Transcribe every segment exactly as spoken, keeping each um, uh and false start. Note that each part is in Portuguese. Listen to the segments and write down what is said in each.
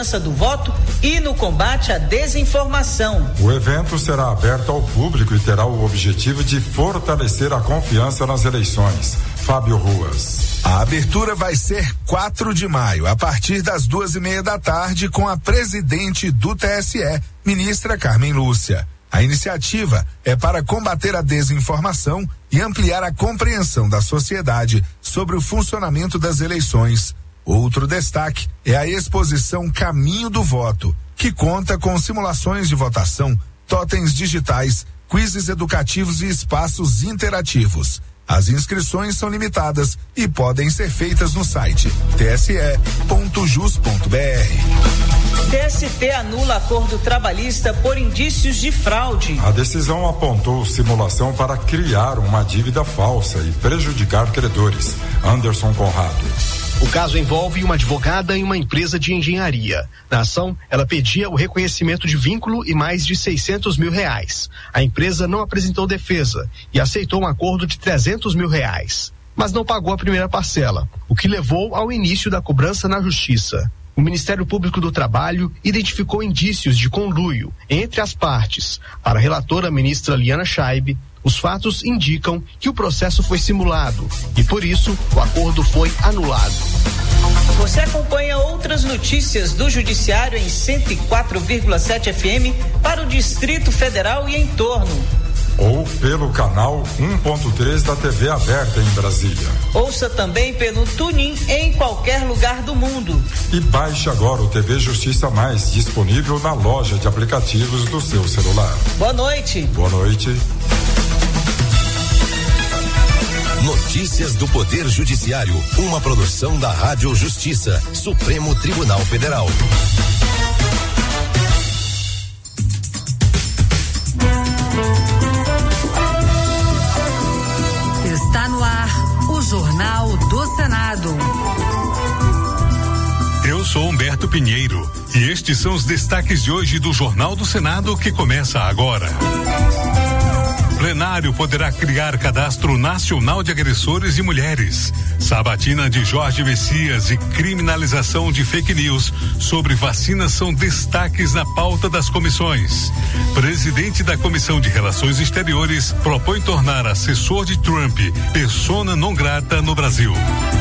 do voto e no combate à desinformação. O evento será aberto ao público e terá o objetivo de fortalecer a confiança nas eleições. Fábio Ruas. A abertura vai ser quatro de maio, a partir das duas e meia da tarde, com a presidente do T S E, ministra Carmen Lúcia. A iniciativa é para combater a desinformação e ampliar a compreensão da sociedade sobre o funcionamento das eleições. Outro destaque é a exposição Caminho do Voto, que conta com simulações de votação, totens digitais, quizzes educativos e espaços interativos. As inscrições são limitadas e podem ser feitas no site t s e ponto jus ponto b r. T S T anula acordo trabalhista por indícios de fraude. A decisão apontou simulação para criar uma dívida falsa e prejudicar credores. Anderson Conrado. O caso envolve uma advogada e uma empresa de engenharia. Na ação, ela pedia o reconhecimento de vínculo e mais de seiscentos mil reais. A empresa não apresentou defesa e aceitou um acordo de trezentos mil reais, mas não pagou a primeira parcela, o que levou ao início da cobrança na Justiça. O Ministério Público do Trabalho identificou indícios de conluio entre as partes. Para a relatora ministra Liana Scheib, os fatos indicam que o processo foi simulado e, por isso, o acordo foi anulado. Você acompanha outras notícias do Judiciário em cento e quatro vírgula sete F M para o Distrito Federal e em torno. Ou pelo canal um ponto três da T V aberta em Brasília. Ouça também pelo TuneIn em qualquer lugar do mundo. E baixe agora o T V Justiça Mais, disponível na loja de aplicativos do seu celular. Boa noite. Boa noite. Notícias do Poder Judiciário, uma produção da Rádio Justiça, Supremo Tribunal Federal. Está no ar o Jornal do Senado. Eu sou Humberto Pinheiro e estes são os destaques de hoje do Jornal do Senado que começa agora. Plenário poderá criar cadastro nacional de agressores de mulheres. Sabatina de Jorge Messias e criminalização de fake news sobre vacinas são destaques na pauta das comissões. Presidente da Comissão de Relações Exteriores propõe tornar assessor de Trump persona non grata no Brasil.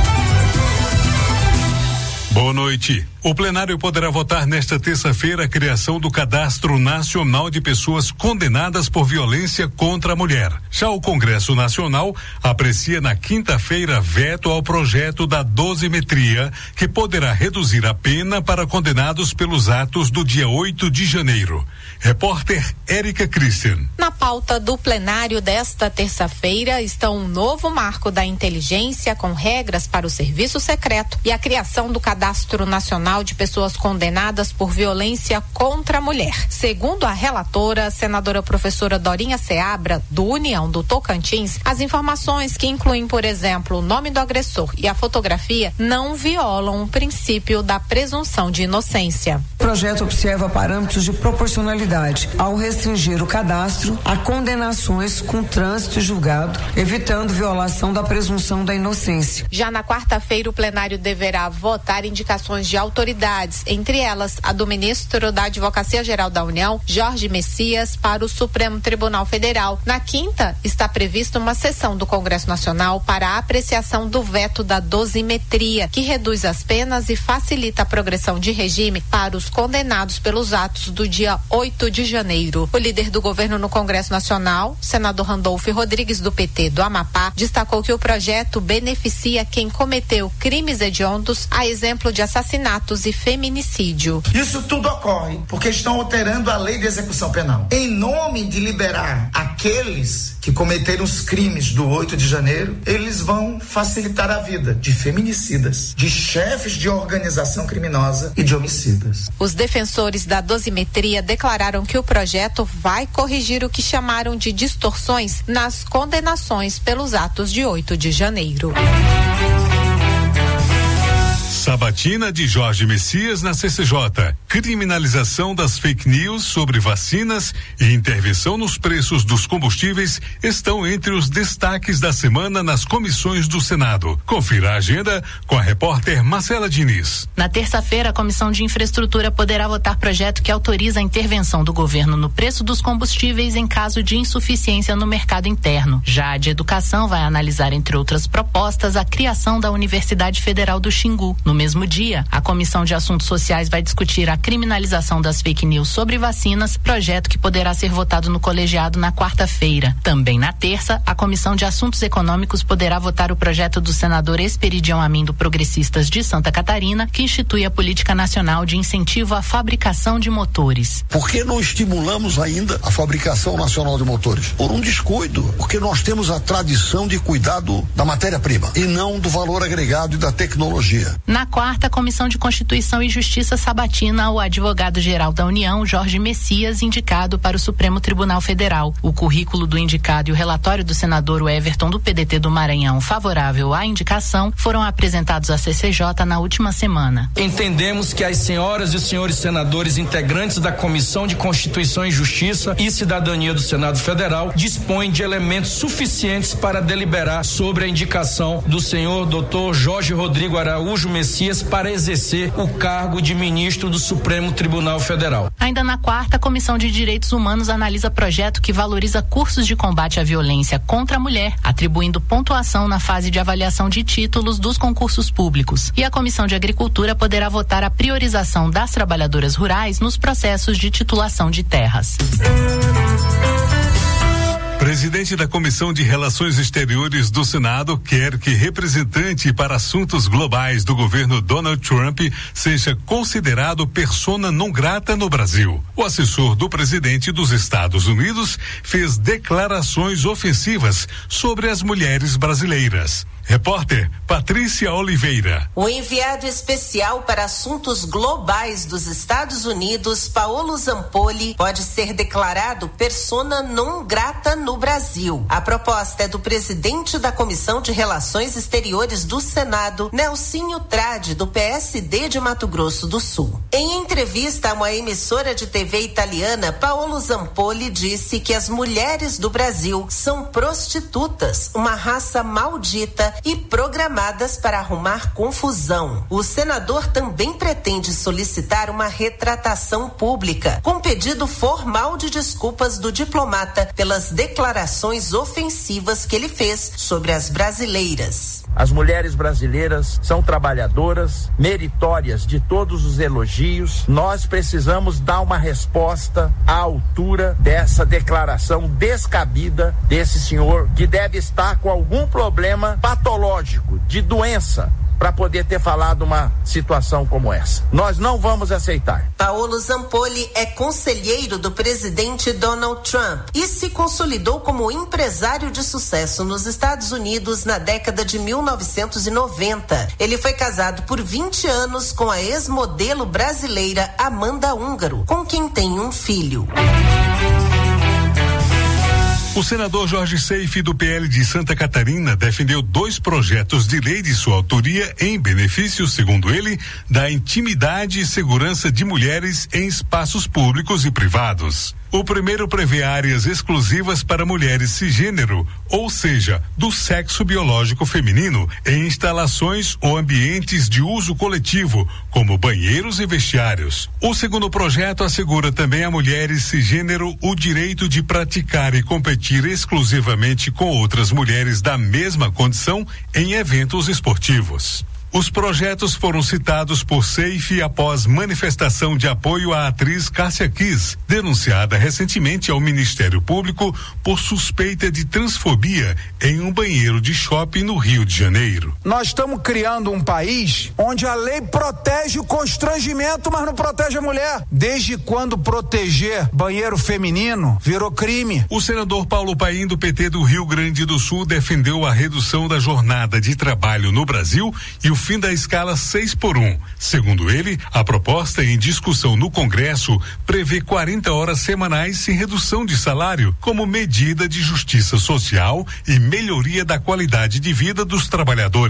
Boa noite. O plenário poderá votar nesta terça-feira a criação do Cadastro Nacional de Pessoas Condenadas por Violência contra a Mulher. Já o Congresso Nacional aprecia na quinta-feira veto ao projeto da dosimetria, que poderá reduzir a pena para condenados pelos atos do dia oito de janeiro. Repórter Érica Christian. Na pauta do plenário desta terça-feira está um novo marco da inteligência com regras para o serviço secreto e a criação do Cadastro Nacional de Pessoas Condenadas por Violência contra a Mulher. Segundo a relatora, a senadora professora Dorinha Seabra, do União do Tocantins, as informações que incluem, por exemplo, o nome do agressor e a fotografia não violam o princípio da presunção de inocência. O projeto observa parâmetros de proporcionalidade ao restringir o cadastro a condenações com trânsito julgado, evitando violação da presunção da inocência. Já na quarta-feira, o plenário deverá votar indicações de autoridades, entre elas a do ministro da Advocacia Geral da União, Jorge Messias, para o Supremo Tribunal Federal. Na quinta, está prevista uma sessão do Congresso Nacional para a apreciação do veto da dosimetria, que reduz as penas e facilita a progressão de regime para os condenados pelos atos do dia oito de janeiro. O líder do governo no Congresso Nacional, senador Randolfo Rodrigues, do P T do Amapá, destacou que o projeto beneficia quem cometeu crimes hediondos, a exemplo de assassinatos e feminicídio. Isso tudo ocorre porque estão alterando a lei de execução penal. Em nome de liberar aqueles que cometeram os crimes do oito de janeiro, eles vão facilitar a vida de feminicidas, de chefes de organização criminosa e de homicidas. Os defensores da dosimetria declararam que o projeto vai corrigir o que chamaram de distorções nas condenações pelos atos de oito de janeiro. Sabatina de Jorge Messias na C C J. criminalização das fake news sobre vacinas e intervenção nos preços dos combustíveis estão entre os destaques da semana nas comissões do Senado. Confira a agenda com a repórter Marcela Diniz. Na terça-feira, a Comissão de Infraestrutura poderá votar projeto que autoriza a intervenção do governo no preço dos combustíveis em caso de insuficiência no mercado interno. Já a de Educação vai analisar, entre outras propostas, a criação da Universidade Federal do Xingu. No mesmo dia, a Comissão de Assuntos Sociais vai discutir a criminalização das fake news sobre vacinas, projeto que poderá ser votado no colegiado na quarta-feira. Também na terça, a Comissão de Assuntos Econômicos poderá votar o projeto do senador Esperidião Amin do Progressistas de Santa Catarina, que institui a Política Nacional de Incentivo à Fabricação de Motores. Por que não estimulamos ainda a fabricação nacional de motores? Por um descuido, porque nós temos a tradição de cuidado da matéria-prima e não do valor agregado e da tecnologia. Na quarta, a Comissão de Constituição e Justiça sabatina o advogado-geral da União, Jorge Messias, indicado para o Supremo Tribunal Federal. O currículo do indicado e o relatório do senador Everton do P D T do Maranhão, favorável à indicação, foram apresentados à C C J na última semana. Entendemos que as senhoras e senhores senadores integrantes da Comissão de Constituição e Justiça e Cidadania do Senado Federal dispõem de elementos suficientes para deliberar sobre a indicação do senhor doutor Jorge Rodrigo Araújo Messias para exercer o cargo de ministro do Supremo Tribunal Federal. Ainda na quarta, a Comissão de Direitos Humanos analisa projeto que valoriza cursos de combate à violência contra a mulher, atribuindo pontuação na fase de avaliação de títulos dos concursos públicos. E a Comissão de Agricultura poderá votar a priorização das trabalhadoras rurais nos processos de titulação de terras. Presidente da Comissão de Relações Exteriores do Senado quer que representante para assuntos globais do governo Donald Trump seja considerado persona non grata no Brasil. O assessor do presidente dos Estados Unidos fez declarações ofensivas sobre as mulheres brasileiras. Repórter Patrícia Oliveira. O enviado especial para assuntos globais dos Estados Unidos, Paolo Zampolli, pode ser declarado persona non grata no Brasil. A proposta é do presidente da Comissão de Relações Exteriores do Senado, Nelsinho Trade, do P S D de Mato Grosso do Sul. Em entrevista a uma emissora de T V italiana, Paolo Zampolli disse que as mulheres do Brasil são prostitutas, uma raça maldita e programadas para arrumar confusão. O senador também pretende solicitar uma retratação pública, com pedido formal de desculpas do diplomata pelas declarações ofensivas que ele fez sobre as brasileiras. As mulheres brasileiras são trabalhadoras, meritórias de todos os elogios. Nós precisamos dar uma resposta à altura dessa declaração descabida desse senhor, que deve estar com algum problema patológico, de doença, para poder ter falado uma situação como essa. Nós não vamos aceitar. Paolo Zampolli é conselheiro do presidente Donald Trump e se consolidou como empresário de sucesso nos Estados Unidos na década de mil novecentos e noventa. Ele foi casado por vinte anos com a ex-modelo brasileira Amanda Húngaro, com quem tem um filho. O senador Jorge Seife, do P L de Santa Catarina, defendeu dois projetos de lei de sua autoria em benefício, segundo ele, da intimidade e segurança de mulheres em espaços públicos e privados. O primeiro prevê áreas exclusivas para mulheres cisgênero, ou seja, do sexo biológico feminino, em instalações ou ambientes de uso coletivo, como banheiros e vestiários. O segundo projeto assegura também a mulheres cisgênero o direito de praticar e competir exclusivamente com outras mulheres da mesma condição em eventos esportivos. Os projetos foram citados por Seife após manifestação de apoio à atriz Cássia Kiss, denunciada recentemente ao Ministério Público por suspeita de transfobia em um banheiro de shopping no Rio de Janeiro. Nós estamos criando um país onde a lei protege o constrangimento, mas não protege a mulher. Desde quando proteger banheiro feminino virou crime? O senador Paulo Paim, do P T do Rio Grande do Sul, defendeu a redução da jornada de trabalho no Brasil e o fim da escala seis por um. Segundo ele, a proposta em discussão no Congresso prevê quarenta horas semanais sem redução de salário, como medida de justiça social e melhoria da qualidade de vida dos trabalhadores.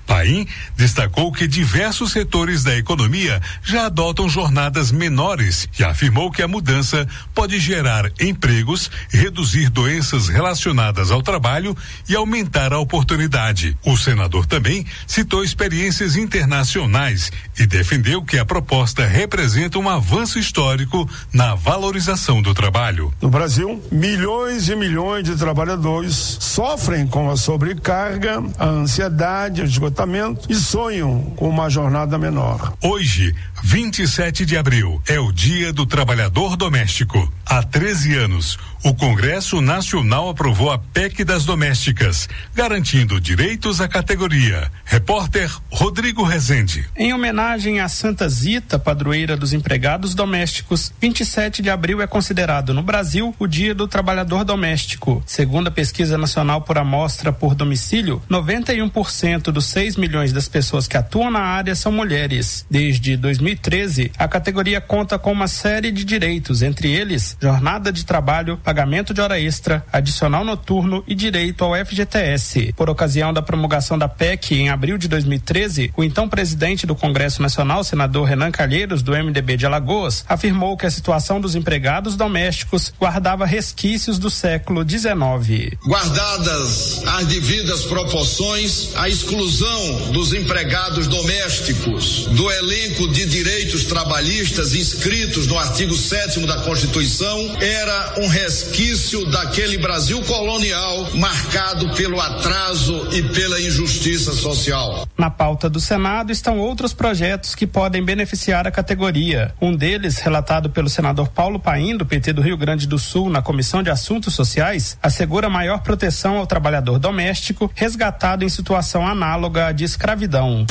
Paim destacou que diversos setores da economia já adotam jornadas menores e afirmou que a mudança pode gerar empregos, reduzir doenças relacionadas ao trabalho e aumentar a oportunidade. O senador também citou experiências internacionais e defendeu que a proposta representa um avanço histórico na valorização do trabalho. No Brasil, milhões e milhões de trabalhadores sofrem com a sobrecarga, a ansiedade, o esgotamento e sonham com uma jornada menor. Hoje, vinte e sete de abril, é o Dia do Trabalhador Doméstico. Há treze anos, o Congresso Nacional aprovou a P E C das Domésticas, garantindo direitos à categoria. Repórter Rodrigo Rezende. Em homenagem à Santa Zita, padroeira dos empregados domésticos, vinte e sete de abril é considerado no Brasil o Dia do Trabalhador Doméstico. Segundo a Pesquisa Nacional por Amostra por Domicílio, noventa e um por cento dos seis milhões das pessoas que atuam na área são mulheres. Desde dois mil e treze, a categoria conta com uma série de direitos, entre eles jornada de trabalho, pagamento de hora extra, adicional noturno e direito ao F G T S. Por ocasião da promulgação da P E C em abril de dois mil e treze, o então presidente do Congresso Nacional, senador Renan Calheiros, do M D B de Alagoas, afirmou que a situação dos empregados domésticos guardava resquícios do século dezenove. Guardadas as devidas proporções, a exclusão dos empregados domésticos do elenco de direitos trabalhistas inscritos no artigo sétimo da Constituição era um resquício daquele Brasil colonial marcado pelo atraso e pela injustiça social. Na pauta do Senado estão outros projetos que podem beneficiar a categoria. Um deles, relatado pelo senador Paulo Paim, do P T do Rio Grande do Sul, na Comissão de Assuntos Sociais, assegura maior proteção ao trabalhador doméstico resgatado em situação análoga à de escravidão.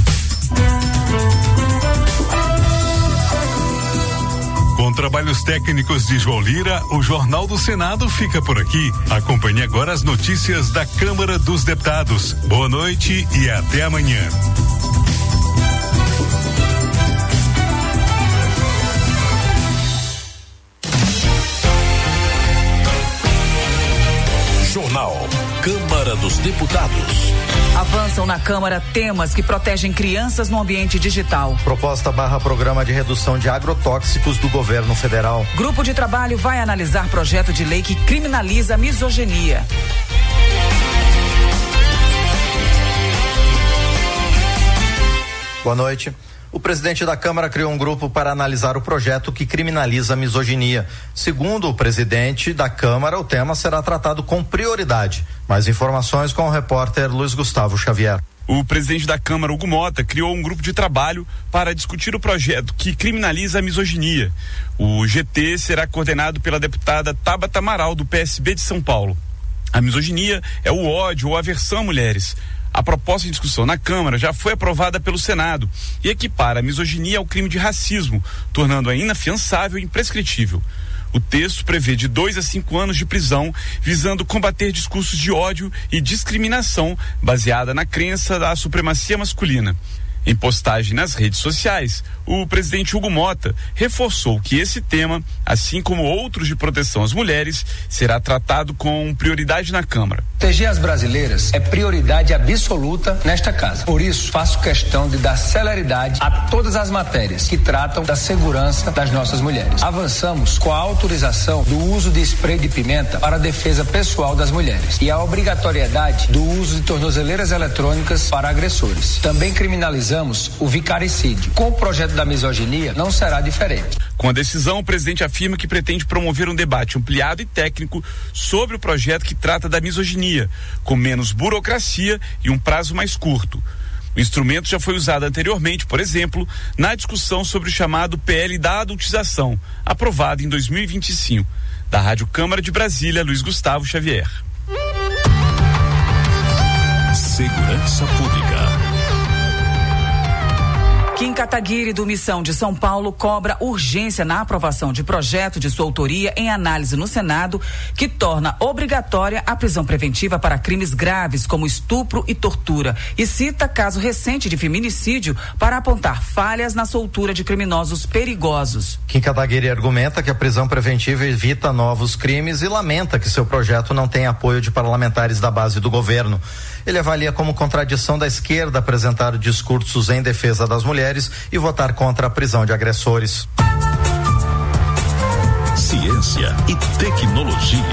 Com trabalhos técnicos de João Lira, o Jornal do Senado fica por aqui. Acompanhe agora as notícias da Câmara dos Deputados. Boa noite e até amanhã. Jornal Câmara dos Deputados. Avançam na Câmara temas que protegem crianças no ambiente digital. Proposta barra programa de redução de agrotóxicos do governo federal. Grupo de trabalho vai analisar projeto de lei que criminaliza a misoginia. Boa noite. O presidente da Câmara criou um grupo para analisar o projeto que criminaliza a misoginia. Segundo o presidente da Câmara, o tema será tratado com prioridade. Mais informações com o repórter Luiz Gustavo Xavier. O presidente da Câmara, Hugo Mota, criou um grupo de trabalho para discutir o projeto que criminaliza a misoginia. O G T será coordenado pela deputada Tabata Amaral, do P S B de São Paulo. A misoginia é o ódio ou aversão a mulheres. A proposta em discussão na Câmara já foi aprovada pelo Senado e equipara a misoginia ao crime de racismo, tornando-a inafiançável e imprescritível. O texto prevê de dois a cinco anos de prisão, visando combater discursos de ódio e discriminação baseada na crença da supremacia masculina. Em postagem nas redes sociais, o presidente Hugo Mota reforçou que esse tema, assim como outros de proteção às mulheres, será tratado com prioridade na Câmara. Proteger as brasileiras é prioridade absoluta nesta casa. Por isso, faço questão de dar celeridade a todas as matérias que tratam da segurança das nossas mulheres. Avançamos com a autorização do uso de spray de pimenta para a defesa pessoal das mulheres e a obrigatoriedade do uso de tornozeleiras eletrônicas para agressores. Também criminalizamos o vicaricídio. Com o projeto da misoginia, não será diferente. Com a decisão, o presidente afirma que pretende promover um debate ampliado e técnico sobre o projeto que trata da misoginia, com menos burocracia e um prazo mais curto. O instrumento já foi usado anteriormente, por exemplo, na discussão sobre o chamado P L da adultização, aprovado em dois mil e vinte e cinco. Da Rádio Câmara de Brasília, Luiz Gustavo Xavier. Segurança Pública. Kim Kataguiri, do Missão de São Paulo, cobra urgência na aprovação de projeto de sua autoria em análise no Senado, que torna obrigatória a prisão preventiva para crimes graves como estupro e tortura, e cita caso recente de feminicídio para apontar falhas na soltura de criminosos perigosos. Kim Kataguiri argumenta que a prisão preventiva evita novos crimes e lamenta que seu projeto não tem apoio de parlamentares da base do governo. Ele avalia como contradição da esquerda apresentar discursos em defesa das mulheres e votar contra a prisão de agressores. Ciência e tecnologia.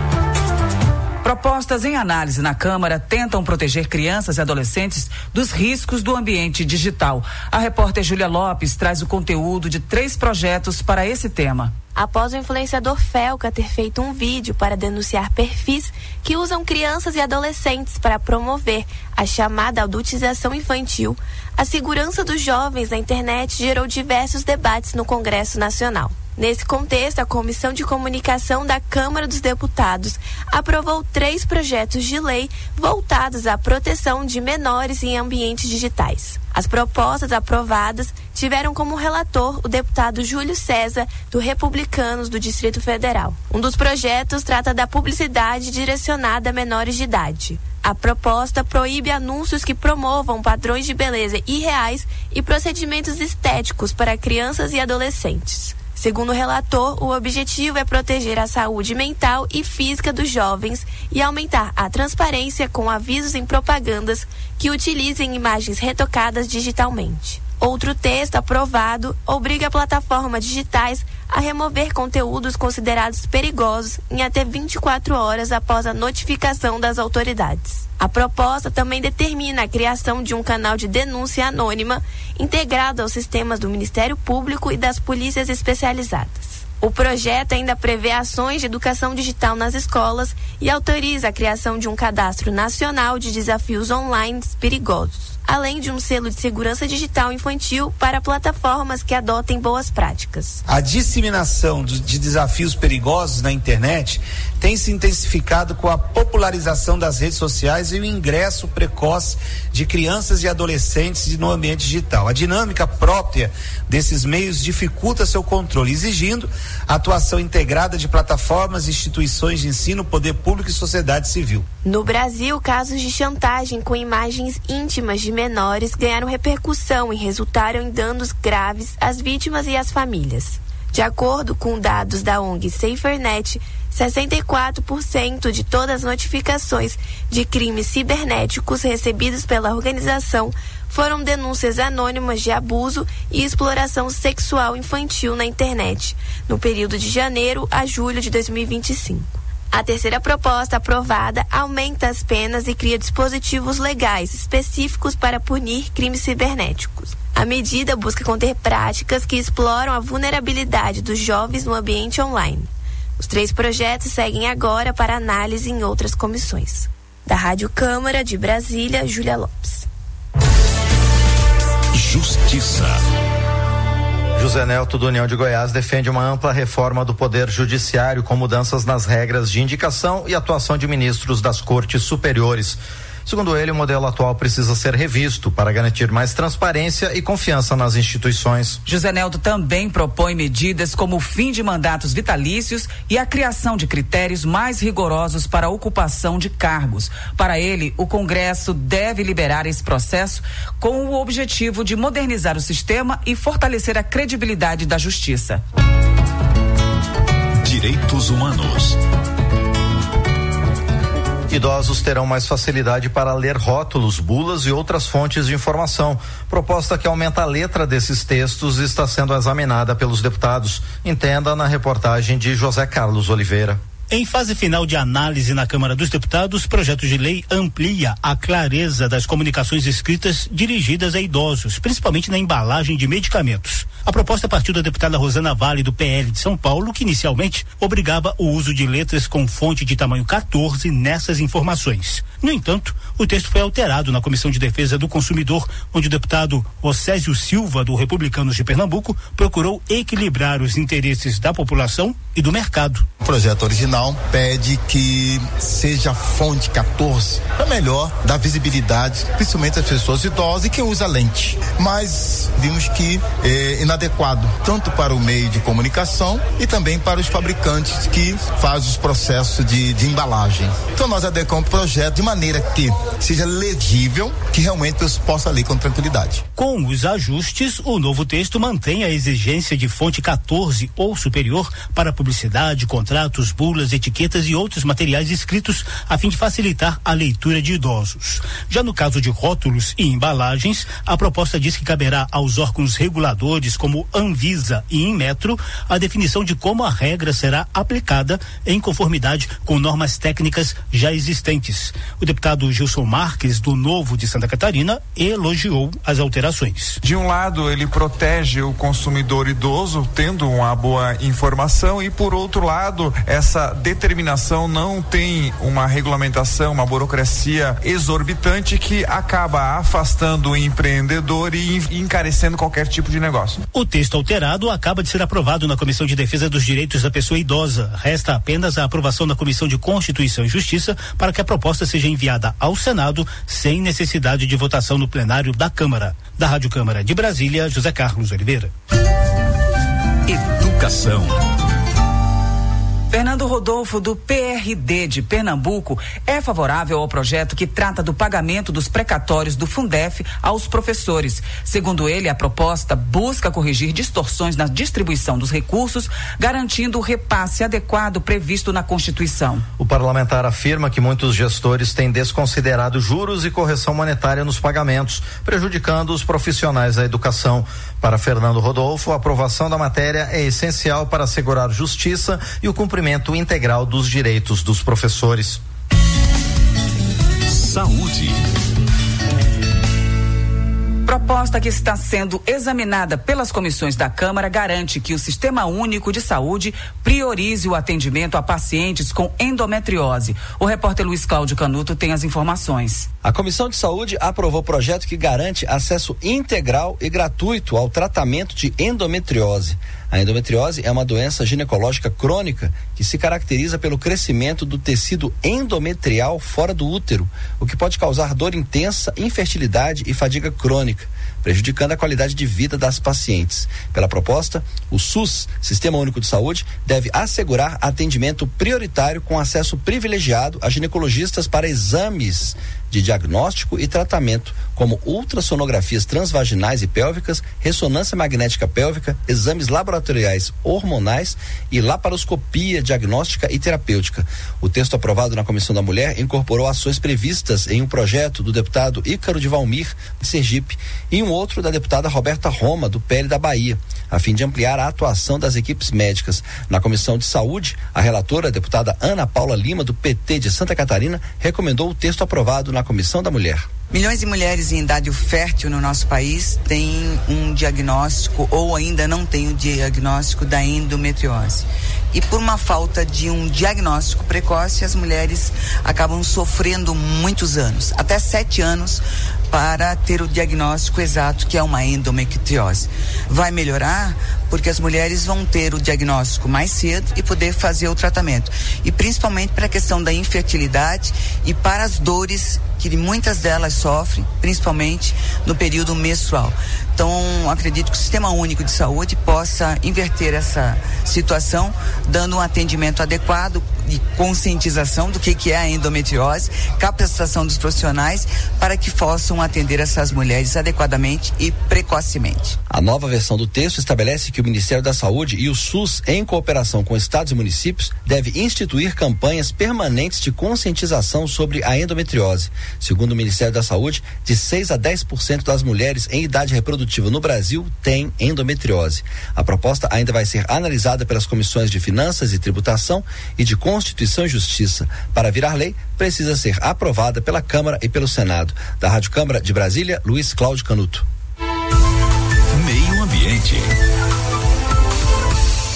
Propostas em análise na Câmara tentam proteger crianças e adolescentes dos riscos do ambiente digital. A repórter Júlia Lopes traz o conteúdo de três projetos para esse tema. Após o influenciador Felca ter feito um vídeo para denunciar perfis que usam crianças e adolescentes para promover a chamada adultização infantil, a segurança dos jovens na internet gerou diversos debates no Congresso Nacional. Nesse contexto, a Comissão de Comunicação da Câmara dos Deputados aprovou três projetos de lei voltados à proteção de menores em ambientes digitais. As propostas aprovadas tiveram como relator o deputado Júlio César, do Republicanos do Distrito Federal. Um dos projetos trata da publicidade direcionada a menores de idade. A proposta proíbe anúncios que promovam padrões de beleza irreais e procedimentos estéticos para crianças e adolescentes. Segundo o relator, o objetivo é proteger a saúde mental e física dos jovens e aumentar a transparência com avisos em propagandas que utilizem imagens retocadas digitalmente. Outro texto aprovado obriga plataformas digitais a remover conteúdos considerados perigosos em até vinte e quatro horas após a notificação das autoridades. A proposta também determina a criação de um canal de denúncia anônima integrado aos sistemas do Ministério Público e das polícias especializadas. O projeto ainda prevê ações de educação digital nas escolas e autoriza a criação de um cadastro nacional de desafios online perigosos, além de um selo de segurança digital infantil para plataformas que adotem boas práticas. A disseminação de desafios perigosos na internet tem se intensificado com a popularização das redes sociais e o ingresso precoce de crianças e adolescentes no ambiente digital. A dinâmica própria desses meios dificulta seu controle, exigindo a atuação integrada de plataformas, instituições de ensino, poder público e sociedade civil. No Brasil, casos de chantagem com imagens íntimas de menores ganharam repercussão e resultaram em danos graves às vítimas e às famílias. De acordo com dados da O N G SaferNet, sessenta e quatro por cento de todas as notificações de crimes cibernéticos recebidos pela organização foram denúncias anônimas de abuso e exploração sexual infantil na internet, no período de janeiro a julho de dois mil e vinte e cinco. A terceira proposta aprovada aumenta as penas e cria dispositivos legais específicos para punir crimes cibernéticos. A medida busca conter práticas que exploram a vulnerabilidade dos jovens no ambiente online. Os três projetos seguem agora para análise em outras comissões. Da Rádio Câmara de Brasília, Júlia Lopes. Justiça. José Nelto, do União de Goiás, defende uma ampla reforma do Poder Judiciário com mudanças nas regras de indicação e atuação de ministros das Cortes Superiores. Segundo ele, o modelo atual precisa ser revisto para garantir mais transparência e confiança nas instituições. José Nelto também propõe medidas como o fim de mandatos vitalícios e a criação de critérios mais rigorosos para a ocupação de cargos. Para ele, o Congresso deve liberar esse processo com o objetivo de modernizar o sistema e fortalecer a credibilidade da justiça. Direitos humanos. Idosos terão mais facilidade para ler rótulos, bulas e outras fontes de informação. Proposta que aumenta a letra desses textos está sendo examinada pelos deputados. Entenda na reportagem de José Carlos Oliveira. Em fase final de análise na Câmara dos Deputados, o projeto de lei amplia a clareza das comunicações escritas dirigidas a idosos, principalmente na embalagem de medicamentos. A proposta partiu da deputada Rosana Vale, do P L de São Paulo, que inicialmente obrigava o uso de letras com fonte de tamanho quatorze nessas informações. No entanto, o texto foi alterado na Comissão de Defesa do Consumidor, onde o deputado Océsio Silva, do Republicanos de Pernambuco, procurou equilibrar os interesses da população e do mercado. O projeto original Tribunal pede que seja a fonte quatorze para melhor dar visibilidade, principalmente às pessoas idosas e quem usa lente. Mas vimos que é inadequado, tanto para o meio de comunicação e também para os fabricantes que fazem os processos de, de embalagem. Então nós adequamos o projeto de maneira que seja legível, que realmente possa ler com tranquilidade. Com os ajustes, o novo texto mantém a exigência de fonte quatorze ou superior para publicidade, contratos, bulas, etiquetas e outros materiais escritos a fim de facilitar a leitura de idosos. Já no caso de rótulos e embalagens, a proposta diz que caberá aos órgãos reguladores como Anvisa e Inmetro a definição de como a regra será aplicada em conformidade com normas técnicas já existentes. O deputado Gilson Marques, do Novo de Santa Catarina, elogiou as alterações. De um lado, ele protege o consumidor idoso, tendo uma boa informação, e por outro lado, essa determinação não tem uma regulamentação, uma burocracia exorbitante que acaba afastando o empreendedor e encarecendo qualquer tipo de negócio. O texto alterado acaba de ser aprovado na Comissão de Defesa dos Direitos da Pessoa Idosa. Resta apenas a aprovação na Comissão de Constituição e Justiça para que a proposta seja enviada ao Senado sem necessidade de votação no plenário da Câmara. Da Rádio Câmara de Brasília, José Carlos Oliveira. Educação. Fernando Rodolfo, do P R D de Pernambuco, é favorável ao projeto que trata do pagamento dos precatórios do Fundef aos professores. Segundo ele, a proposta busca corrigir distorções na distribuição dos recursos, garantindo o repasse adequado previsto na Constituição. O parlamentar afirma que muitos gestores têm desconsiderado juros e correção monetária nos pagamentos, prejudicando os profissionais da educação. Para Fernando Rodolfo, a aprovação da matéria é essencial para assegurar justiça e o cumprimento integral dos direitos dos professores. Saúde. Proposta que está sendo examinada pelas comissões da Câmara garante que o Sistema Único de Saúde priorize o atendimento a pacientes com endometriose. O repórter Luiz Cláudio Canuto tem as informações. A Comissão de Saúde aprovou projeto que garante acesso integral e gratuito ao tratamento de endometriose. A endometriose é uma doença ginecológica crônica que se caracteriza pelo crescimento do tecido endometrial fora do útero, o que pode causar dor intensa, infertilidade e fadiga crônica, prejudicando a qualidade de vida das pacientes. Pela proposta, o SUS, Sistema Único de Saúde, deve assegurar atendimento prioritário com acesso privilegiado a ginecologistas para exames de diagnóstico e tratamento, como ultrassonografias transvaginais e pélvicas, ressonância magnética pélvica, exames laboratoriais hormonais e laparoscopia diagnóstica e terapêutica. O texto aprovado na Comissão da Mulher incorporou ações previstas em um projeto do deputado Ícaro de Valmir, de Sergipe, e um outro da deputada Roberta Roma, do P L da Bahia, a fim de ampliar a atuação das equipes médicas. Na Comissão de Saúde, a relatora, a deputada Ana Paula Lima, do P T de Santa Catarina, recomendou o texto aprovado na Comissão da Mulher. Milhões de mulheres em idade fértil no nosso país têm um diagnóstico ou ainda não têm o diagnóstico da endometriose. E por uma falta de um diagnóstico precoce, as mulheres acabam sofrendo muitos anos, até sete anos, para ter o diagnóstico exato, que é uma endometriose. Vai melhorar porque as mulheres vão ter o diagnóstico mais cedo e poder fazer o tratamento. E principalmente para a questão da infertilidade e para as dores que muitas delas sofrem, principalmente no período menstrual. Então, acredito que o Sistema Único de Saúde possa inverter essa situação, dando um atendimento adequado de conscientização do que, que é a endometriose, capacitação dos profissionais para que possam atender essas mulheres adequadamente e precocemente. A nova versão do texto estabelece que o Ministério da Saúde e o SUS, em cooperação com estados e municípios, deve instituir campanhas permanentes de conscientização sobre a endometriose. Segundo o Ministério da Saúde, de seis a dez por cento das mulheres em idade reprodutiva no Brasil têm endometriose. A proposta ainda vai ser analisada pelas comissões de Finanças e Tributação e de Constituição e Justiça. Para virar lei, precisa ser aprovada pela Câmara e pelo Senado. Da Rádio Câmara de Brasília, Luiz Cláudio Canuto. Meio Ambiente.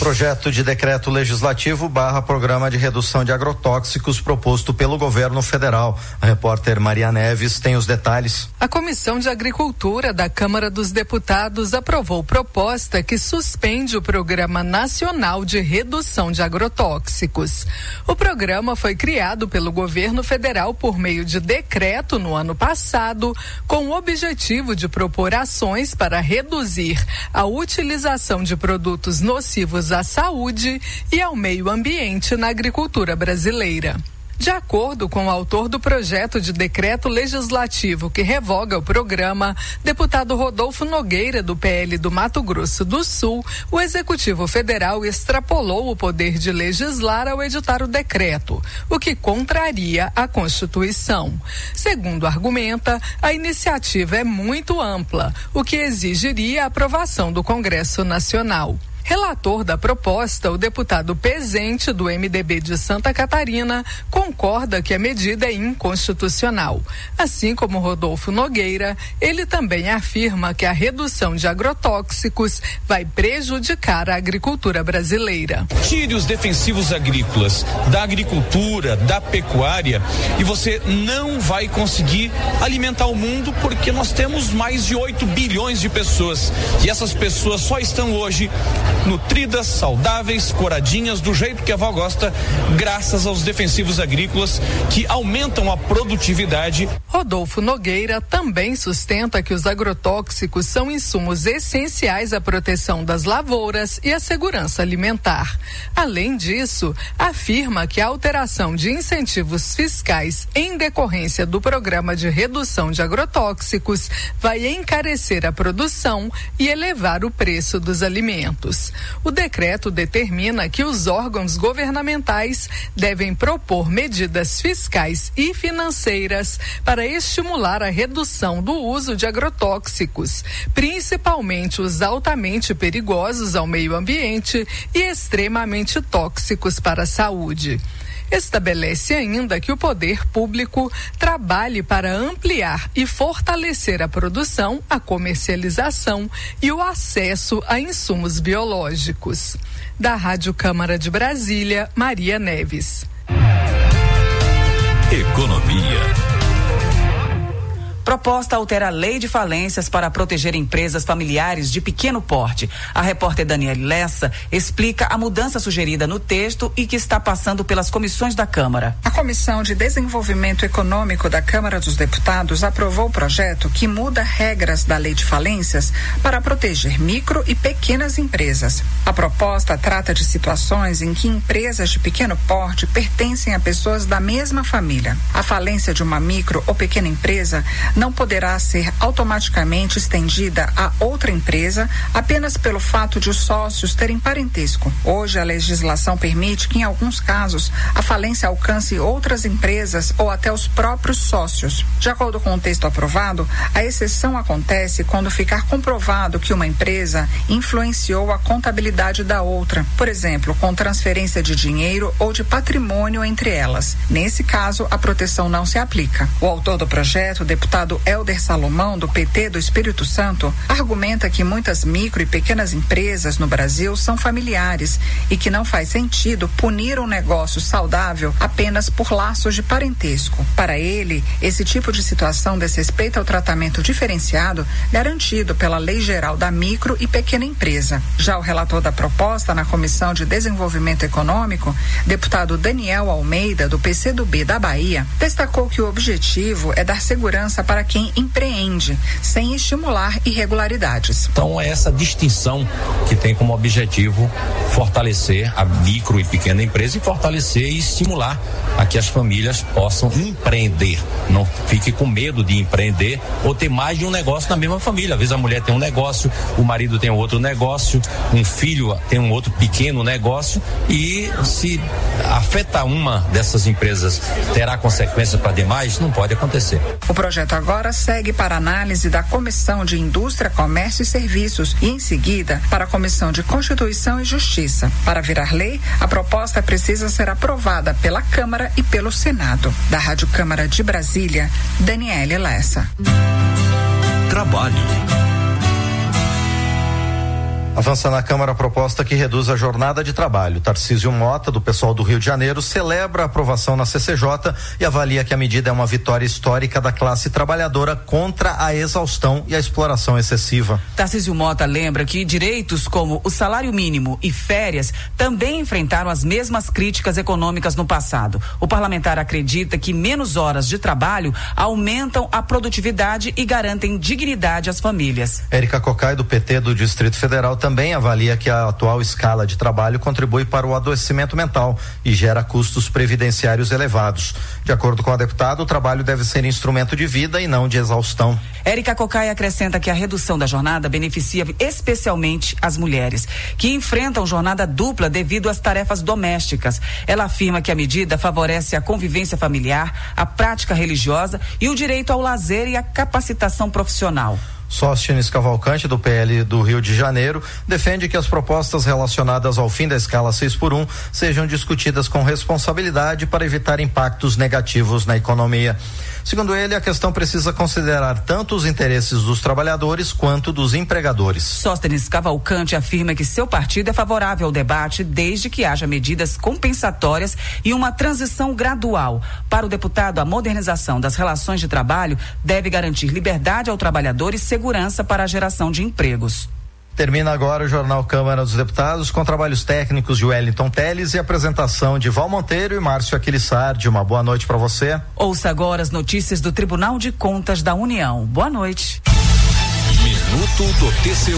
Projeto de decreto legislativo barra programa de redução de agrotóxicos proposto pelo governo federal. A repórter Maria Neves tem os detalhes. A Comissão de Agricultura da Câmara dos Deputados aprovou proposta que suspende o Programa Nacional de Redução de Agrotóxicos. O programa foi criado pelo governo federal por meio de decreto no ano passado, com o objetivo de propor ações para reduzir a utilização de produtos nocivos à saúde e ao meio ambiente na agricultura brasileira. De acordo com o autor do projeto de decreto legislativo que revoga o programa, deputado Rodolfo Nogueira, do P L do Mato Grosso do Sul, o Executivo Federal extrapolou o poder de legislar ao editar o decreto, o que contraria a Constituição. Segundo argumenta, a iniciativa é muito ampla, o que exigiria a aprovação do Congresso Nacional. Relator da proposta, o deputado Pezente, do M D B de Santa Catarina, concorda que a medida é inconstitucional. Assim como Rodolfo Nogueira, ele também afirma que a redução de agrotóxicos vai prejudicar a agricultura brasileira. Tire os defensivos agrícolas da agricultura, da pecuária, e você não vai conseguir alimentar o mundo, porque nós temos mais de oito bilhões de pessoas, e essas pessoas só estão hoje nutridas, saudáveis, coradinhas, do jeito que a avó gosta, graças aos defensivos agrícolas que aumentam a produtividade. Rodolfo Nogueira também sustenta que os agrotóxicos são insumos essenciais à proteção das lavouras e à segurança alimentar. Além disso, afirma que a alteração de incentivos fiscais em decorrência do programa de redução de agrotóxicos vai encarecer a produção e elevar o preço dos alimentos. O decreto determina que os órgãos governamentais devem propor medidas fiscais e financeiras para estimular a redução do uso de agrotóxicos, principalmente os altamente perigosos ao meio ambiente e extremamente tóxicos para a saúde. Estabelece ainda que o poder público trabalhe para ampliar e fortalecer a produção, a comercialização e o acesso a insumos biológicos. Da Rádio Câmara de Brasília, Maria Neves. Economia. Proposta altera a lei de falências para proteger empresas familiares de pequeno porte. A repórter Daniele Lessa explica a mudança sugerida no texto e que está passando pelas comissões da Câmara. A Comissão de Desenvolvimento Econômico da Câmara dos Deputados aprovou o projeto que muda regras da lei de falências para proteger micro e pequenas empresas. A proposta trata de situações em que empresas de pequeno porte pertencem a pessoas da mesma família. A falência de uma micro ou pequena empresa não poderá ser automaticamente estendida a outra empresa apenas pelo fato de os sócios terem parentesco. Hoje, a legislação permite que, em alguns casos, a falência alcance outras empresas ou até os próprios sócios. De acordo com o texto aprovado, a exceção acontece quando ficar comprovado que uma empresa influenciou a contabilidade da outra, por exemplo, com transferência de dinheiro ou de patrimônio entre elas. Nesse caso, a proteção não se aplica. O autor do projeto, o deputado Helder Salomão, do P T do Espírito Santo, argumenta que muitas micro e pequenas empresas no Brasil são familiares e que não faz sentido punir um negócio saudável apenas por laços de parentesco. Para ele, esse tipo de situação desrespeita ao tratamento diferenciado garantido pela Lei Geral da Micro e Pequena Empresa. Já o relator da proposta na Comissão de Desenvolvimento Econômico, deputado Daniel Almeida, do P C do B da Bahia, destacou que o objetivo é dar segurança para para quem empreende, sem estimular irregularidades. Então, é essa distinção que tem como objetivo fortalecer a micro e pequena empresa e fortalecer e estimular a que as famílias possam empreender. Não fique com medo de empreender ou ter mais de um negócio na mesma família. Às vezes a mulher tem um negócio, o marido tem outro negócio, um filho tem um outro pequeno negócio e se afetar uma dessas empresas terá consequências para demais? Não pode acontecer. O projeto agora segue para análise da Comissão de Indústria, Comércio e Serviços e, em seguida, para a Comissão de Constituição e Justiça. Para virar lei, a proposta precisa ser aprovada pela Câmara e pelo Senado. Da Rádio Câmara de Brasília, Daniele Lessa. Trabalho. Avança na Câmara a proposta que reduz a jornada de trabalho. Tarcísio Mota, do pessoal do Rio de Janeiro, celebra a aprovação na C C J e avalia que a medida é uma vitória histórica da classe trabalhadora contra a exaustão e a exploração excessiva. Tarcísio Mota lembra que direitos como o salário mínimo e férias também enfrentaram as mesmas críticas econômicas no passado. O parlamentar acredita que menos horas de trabalho aumentam a produtividade e garantem dignidade às famílias. Érica Cocai, do P T do Distrito Federal, também avalia que a atual escala de trabalho contribui para o adoecimento mental e gera custos previdenciários elevados. De acordo com a deputada, o trabalho deve ser instrumento de vida e não de exaustão. Érica Cocai acrescenta que a redução da jornada beneficia especialmente as mulheres, que enfrentam jornada dupla devido às tarefas domésticas. Ela afirma que a medida favorece a convivência familiar, a prática religiosa e o direito ao lazer e à capacitação profissional. Sóstenes Cavalcante, do P L do Rio de Janeiro, defende que as propostas relacionadas ao fim da escala seis por um sejam discutidas com responsabilidade para evitar impactos negativos na economia. Segundo ele, a questão precisa considerar tanto os interesses dos trabalhadores quanto dos empregadores. Sóstenes Cavalcante afirma que seu partido é favorável ao debate desde que haja medidas compensatórias e uma transição gradual. Para o deputado, a modernização das relações de trabalho deve garantir liberdade ao trabalhador e segurança para a geração de empregos. Termina agora o Jornal Câmara dos Deputados com trabalhos técnicos de Wellington Teles e apresentação de Val Monteiro e Márcio Aquilissardi. Uma boa noite para você. Ouça agora as notícias do Tribunal de Contas da União. Boa noite. Minuto do T C U.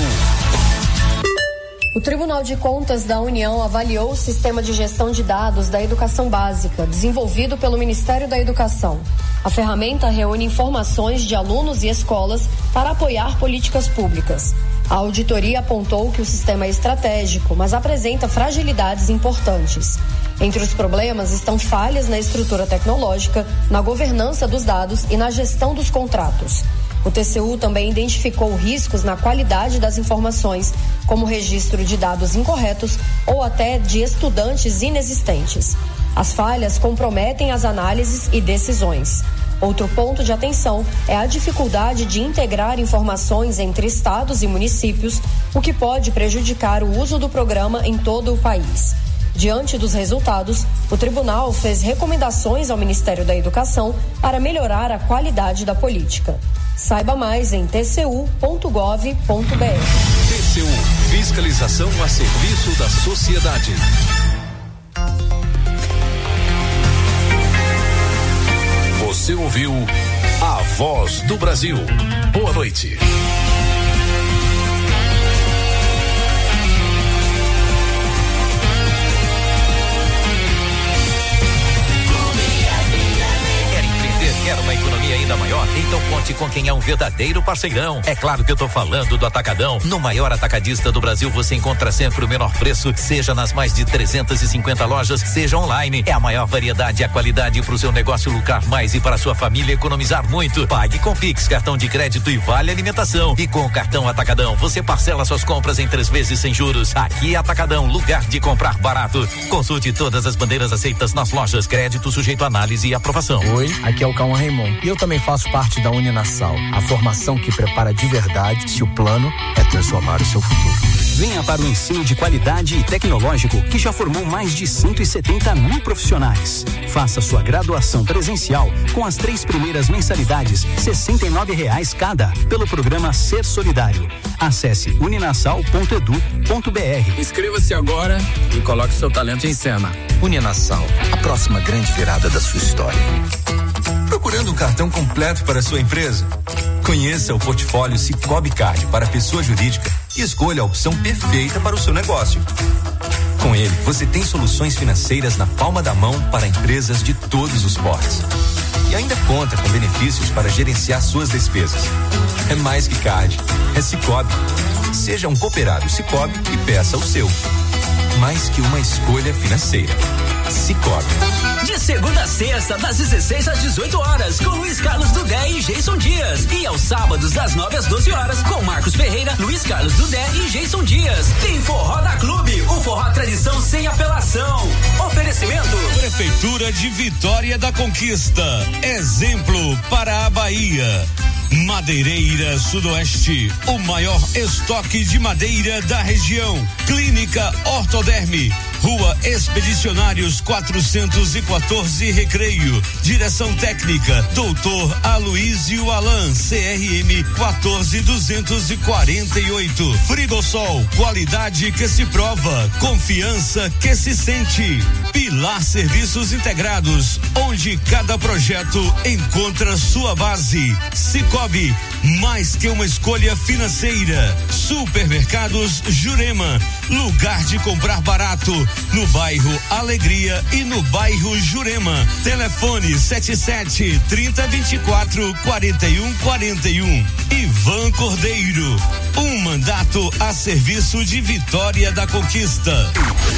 O Tribunal de Contas da União avaliou o sistema de gestão de dados da educação básica, desenvolvido pelo Ministério da Educação. A ferramenta reúne informações de alunos e escolas para apoiar políticas públicas. A auditoria apontou que o sistema é estratégico, mas apresenta fragilidades importantes. Entre os problemas estão falhas na estrutura tecnológica, na governança dos dados e na gestão dos contratos. O T C U também identificou riscos na qualidade das informações, como registro de dados incorretos ou até de estudantes inexistentes. As falhas comprometem as análises e decisões. Outro ponto de atenção é a dificuldade de integrar informações entre estados e municípios, o que pode prejudicar o uso do programa em todo o país. Diante dos resultados, o tribunal fez recomendações ao Ministério da Educação para melhorar a qualidade da política. Saiba mais em t c u ponto gov ponto b r. T C U, fiscalização a serviço da sociedade. Você ouviu a Voz do Brasil. Boa noite. Quer uma economia ainda maior? Então conte com quem é um verdadeiro parceirão. É claro que eu tô falando do Atacadão. No maior atacadista do Brasil, você encontra sempre o menor preço, seja nas mais de trezentas e cinquenta lojas, seja online. É a maior variedade e a qualidade para o seu negócio lucrar mais e para a sua família economizar muito. Pague com Pix, cartão de crédito e vale alimentação. E com o cartão Atacadão, você parcela suas compras em três vezes sem juros. Aqui é Atacadão, lugar de comprar barato. Consulte todas as bandeiras aceitas nas lojas. Crédito sujeito a análise e aprovação. Oi, aqui é o Cauã Raymond. E eu também faço parte da Uninassal, a formação que prepara de verdade se o plano é transformar o seu futuro. Venha para o ensino de qualidade e tecnológico que já formou mais de cento e setenta mil profissionais. Faça sua graduação presencial com as três primeiras mensalidades, sessenta e nove reais cada, pelo programa Ser Solidário. Acesse uninassal ponto edu ponto b r. Inscreva-se agora e coloque seu talento em cena. Uninassal, a próxima grande virada da sua história. Procurando um cartão completo para sua empresa? Conheça o portfólio Sicoob Card para pessoa jurídica e escolha a opção perfeita para o seu negócio. Com ele, você tem soluções financeiras na palma da mão para empresas de todos os portes. E ainda conta com benefícios para gerenciar suas despesas. É mais que card, é Sicoob. Seja um cooperado Sicoob e peça o seu. Mais que uma escolha financeira. Sicoob. De segunda a sexta, das dezesseis às dezoito horas, com Luiz Carlos Dudé e Jason Dias. E aos sábados, das nove às doze horas, com Marcos Ferreira, Luiz Carlos Dudé e Jason Dias. Tem Forró da Clube, o forró tradição sem apelação. Oferecimento: Prefeitura de Vitória da Conquista. Exemplo para a Bahia. Madeireira Sudoeste, o maior estoque de madeira da região. Clínica Ortoderme, Rua Expedicionários quatrocentos e quatorze, Recreio. Direção técnica, doutor Aloísio Alan, C R M quatorze duzentos e quarenta e oito. Frigosol, qualidade que se prova, confiança que se sente. Pilar Serviços Integrados, onde cada projeto encontra sua base. Cicobi, mais que uma escolha financeira. Supermercados Jurema, lugar de comprar barato, no bairro Alegria e no bairro Jurema. Telefone sete sete, trinta, vinte e quatro, quarenta e um, quarenta e um. Ivan Cordeiro, um mandato a serviço de Vitória da Conquista.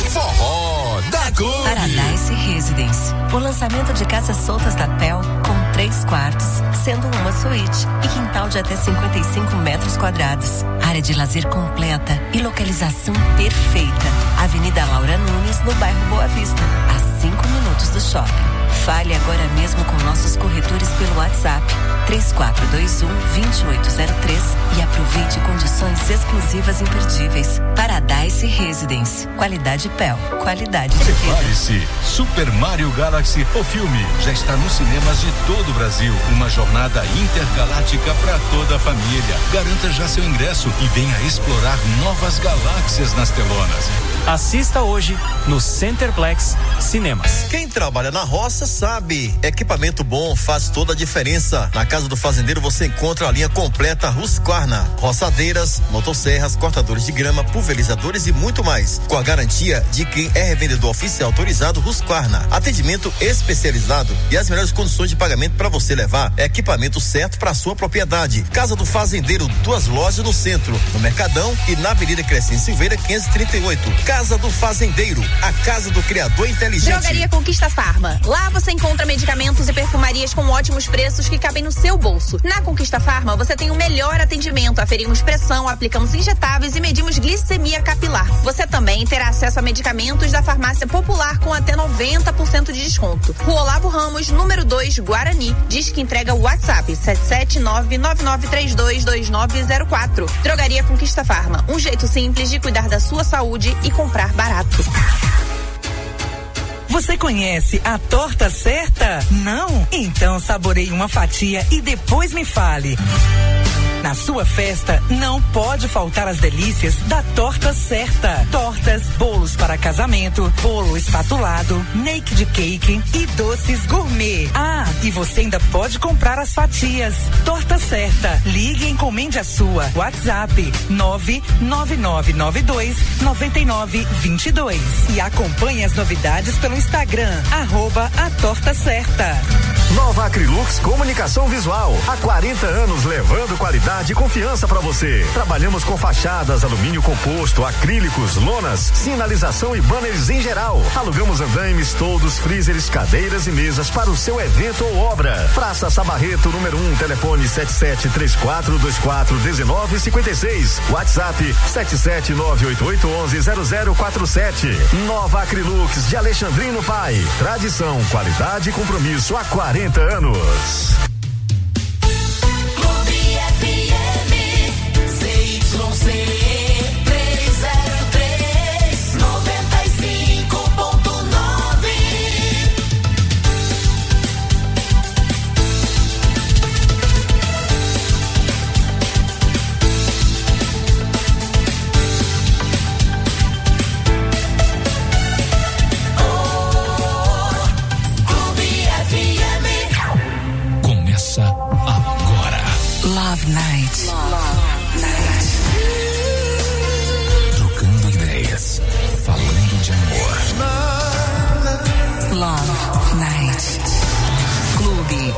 Forró da Clube. Paradise Residence, o lançamento de casas soltas da P E L com três quartos, sendo uma suíte e quintal de até cinquenta e cinco metros quadrados. Área de lazer completa e localização perfeita. Avenida Laura Nunes, no bairro Boa Vista, a cinco minutos do shopping. Fale agora mesmo com nossos corretores pelo WhatsApp três quatro dois um, dois oito zero três e aproveite condições exclusivas imperdíveis. Paradise Residence, qualidade P E L, qualidade de vida. Prepare-se, Super Mario Galaxy, o filme, já está nos cinemas de todo o Brasil. Uma jornada intergaláctica para toda a família. Garanta já seu ingresso e venha explorar novas galáxias nas telonas. Assista hoje no Centerplex Cinemas. Quem trabalha na roça sabe, equipamento bom faz toda a diferença. Na Casa do Fazendeiro você encontra a linha completa Husqvarna, roçadeiras, motosserras, cortadores de grama, pulverizadores e muito mais, com a garantia de quem é revendedor oficial autorizado Husqvarna. Atendimento especializado e as melhores condições de pagamento para você levar equipamento certo para sua propriedade. Casa do Fazendeiro, duas lojas no centro, no Mercadão e na Avenida Crescente Silveira quinhentos e trinta e oito. Casa do Fazendeiro, a casa do criador inteligente. Drogaria Conquista Farma. Lá você encontra medicamentos e perfumarias com ótimos preços que cabem no seu bolso. Na Conquista Farma você tem o melhor atendimento. Aferimos pressão, aplicamos injetáveis e medimos glicemia capilar. Você também terá acesso a medicamentos da farmácia popular com até noventa por cento de desconto. Rua Olavo Ramos, número dois, Guarani. Diz que entrega o WhatsApp sete sete nove, nove nove três dois, dois nove zero quatro. Drogaria Conquista Farma. Um jeito simples de cuidar da sua saúde e comprar barato. Você conhece a torta certa? Não? Então saboreie uma fatia e depois me fale. Na sua festa, não pode faltar as delícias da Torta Certa. Tortas, bolos para casamento, bolo espatulado, naked cake e doces gourmet. Ah, e você ainda pode comprar as fatias. Torta Certa. Ligue e encomende a sua. WhatsApp nove nove nove nove dois nove nove dois dois. E acompanhe as novidades pelo Instagram, arroba a Torta Certa. Nova Acrilux Comunicação Visual. Há quarenta anos levando qualidade e confiança para você. Trabalhamos com fachadas, alumínio composto, acrílicos, lonas, sinalização e banners em geral. Alugamos andaimes, toldos, freezers, cadeiras e mesas para o seu evento ou obra. Praça Sabarreto, número um, telefone sete sete três quatro dois quatro um nove cinco seis. WhatsApp sete sete nove oito oito um um zero zero quatro sete. Nova Acrilux de Alexandrino Pai. Tradição, qualidade e compromisso há quarenta anos. Love Night. Love Night. Trocando ideias, falando de amor. Love Night. Clube.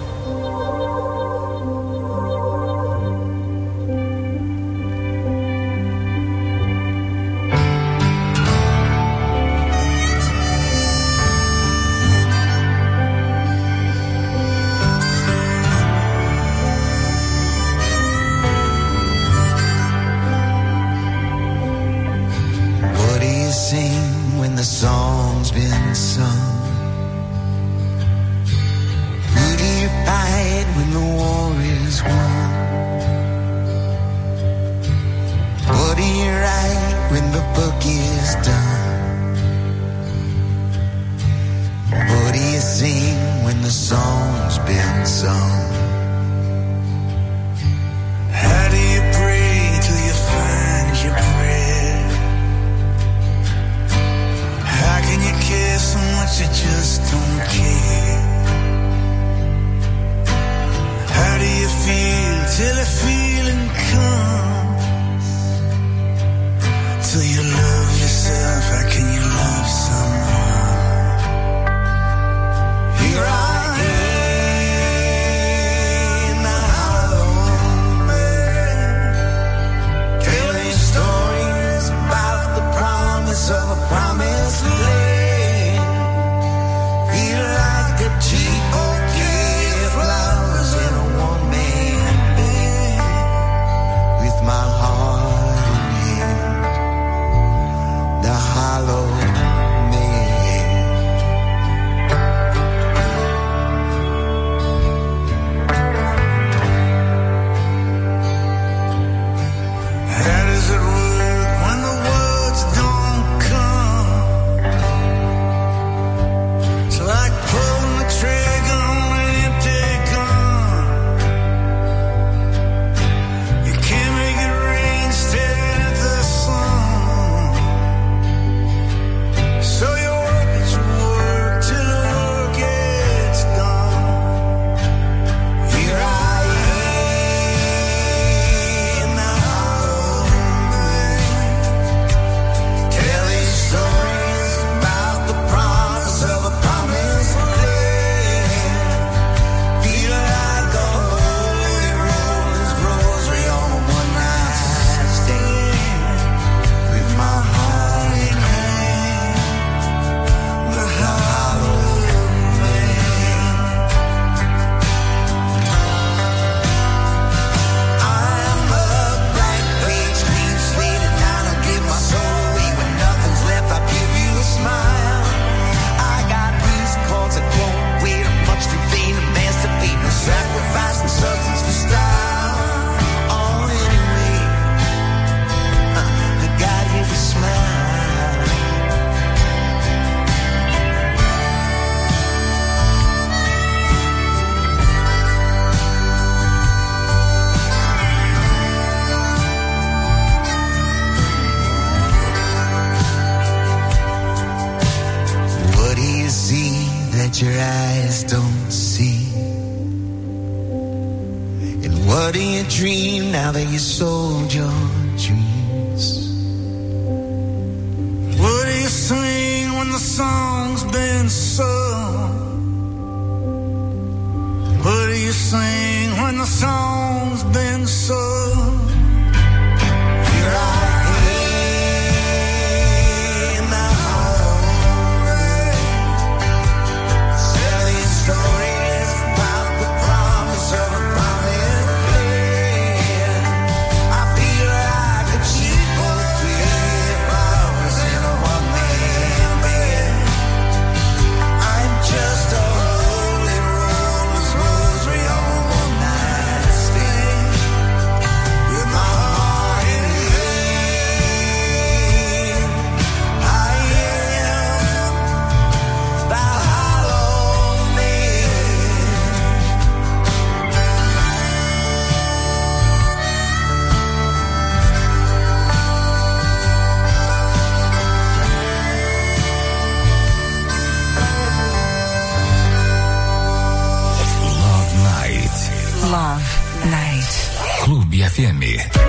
The song's been sung. Who do you fight when the war is won? much I just don't care. How do you feel till the feeling comes? Till you love yourself, how can you love someone? Here I am, the hollow man, telling stories about the promise of a promised land. Feel like a cheap bouquet of flowers in a one-man band, with my heart in hand, the hollow your eyes don't see? And what do you dream now that you sold your dreams? What do you sing when the song's been sung? What do you sing when the song's been sung? Here I stories about the promise of a promised land. I feel like a cheap bouquet of flowers in a one-man band. I'm just a holy roller's rosary on one night stand, with my heart in hand. I am the Love Night. Clube F M.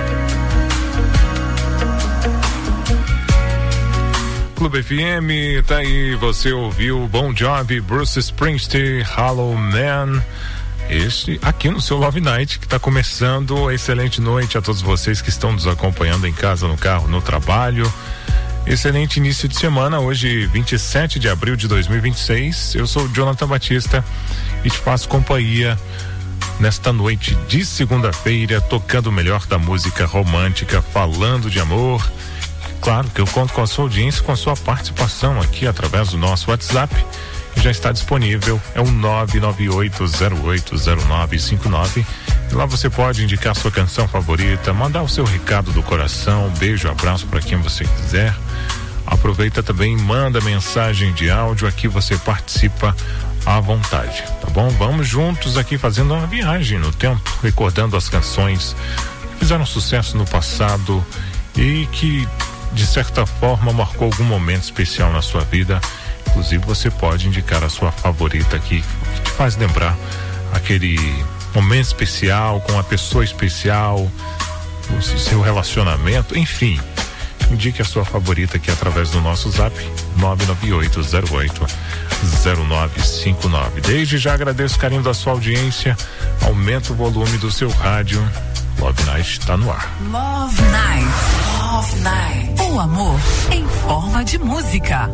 Clube F M, tá aí, você ouviu Bon Jovi, Bruce Springsteen, Hollow Man. Este aqui no seu Love Night, que está começando. Excelente noite a todos vocês que estão nos acompanhando em casa, no carro, no trabalho. Excelente início de semana, hoje vinte e sete de abril de dois mil e vinte e seis. Eu sou o Jonathan Batista e te faço companhia nesta noite de segunda-feira, tocando o melhor da música romântica, falando de amor. Claro que eu conto com a sua audiência, com a sua participação aqui através do nosso WhatsApp, que já está disponível, é o nove nove oito zero oito zero nove cinco nove. E lá você pode indicar sua canção favorita, mandar o seu recado do coração, beijo, abraço para quem você quiser. Aproveita também, manda mensagem de áudio, aqui você participa à vontade, tá bom? Vamos juntos aqui fazendo uma viagem no tempo, recordando as canções que fizeram sucesso no passado e que de certa forma marcou algum momento especial na sua vida. Inclusive você pode indicar a sua favorita que te faz lembrar aquele momento especial com uma pessoa especial, o seu relacionamento, enfim. Indique a sua favorita aqui através do nosso zap nove nove oito zero oito zero nove cinco nove. Desde já agradeço o carinho da sua audiência. Aumenta o volume do seu rádio. Love Night está no ar. Love Night, Love Night. O amor em forma de música.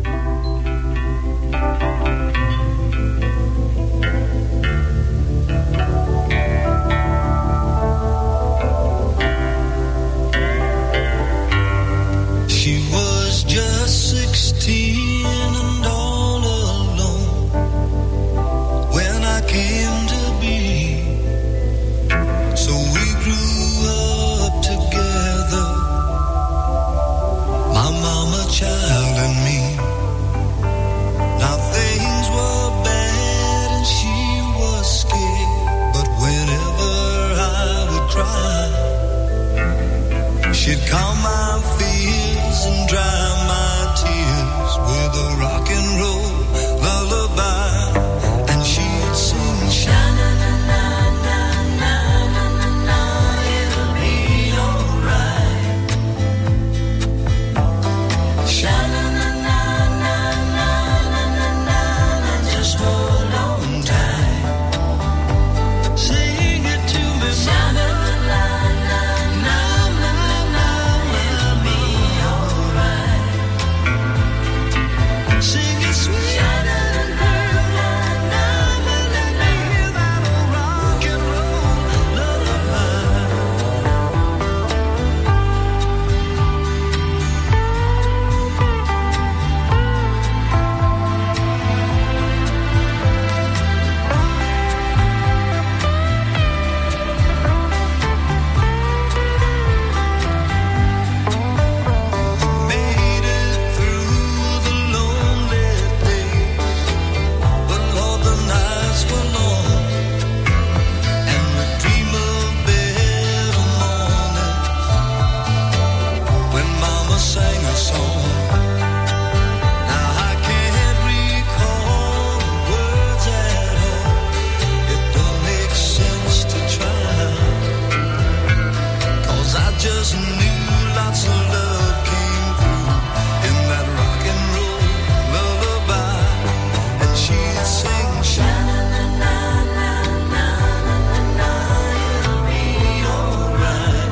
She was just sixteen and all alone when I came to be. So we grew up together, my mama, child, and me. Now things were bad and she was scared, but whenever I would cry, she'd calm my fears and dry my tears with a rock and roll lullaby. And she'd sing, sha-na-na-na-na-na-na-na, it'll be alright. Sha-na-na-na-na-na-na-na, just hold on tight. Sing it to me, sha-na-na-na-na-na-na, it'll be alright. Sing it sweet, sha-na-na-na-na-na-na, hear that old rock and roll lullaby. Made it through the lonely days, but Lord, the nights were long, and we dream of better mornings when Mama sang a song. Now I can't recall the words at all. It don't make sense to try, 'cause I just knew lots of love came through in that rock and roll lullaby. And she'd sing, sha-na-na-na-na-na-na-na, it'll be alright.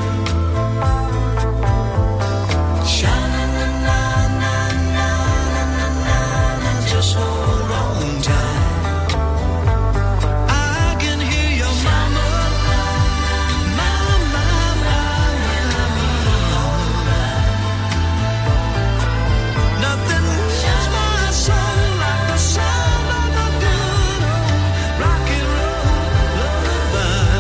Sha-na-na-na-na-na-na-na, just hold on tight. I can hear your mama, mama, mama, it'll be alright. Nothing moves my soul like the sound of a good old rock and roll lullaby.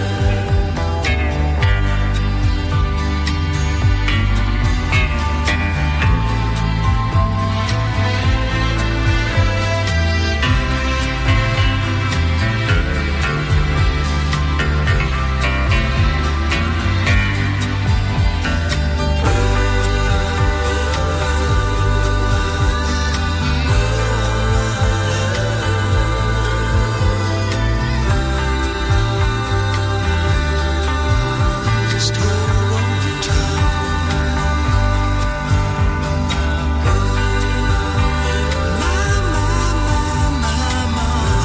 Just hold on tight. My, my, my, my,